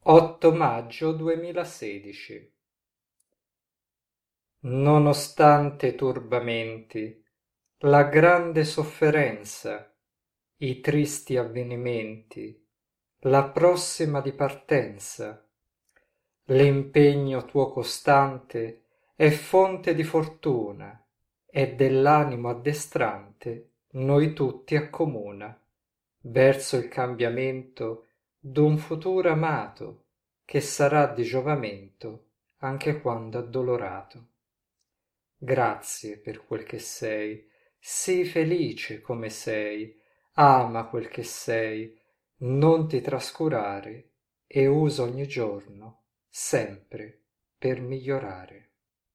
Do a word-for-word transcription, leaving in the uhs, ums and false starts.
otto maggio duemilasedici. Nonostante i turbamenti, la grande sofferenza, i tristi avvenimenti, la prossima di partenza, l'impegno tuo costante è fonte di fortuna e dell'animo addestrante noi tutti accomuna verso il cambiamento d'un futuro amato che sarà di giovamento anche quando addolorato. Grazie per quel che sei, sii felice come sei, ama quel che sei, non ti trascurare e usa ogni giorno sempre per migliorare.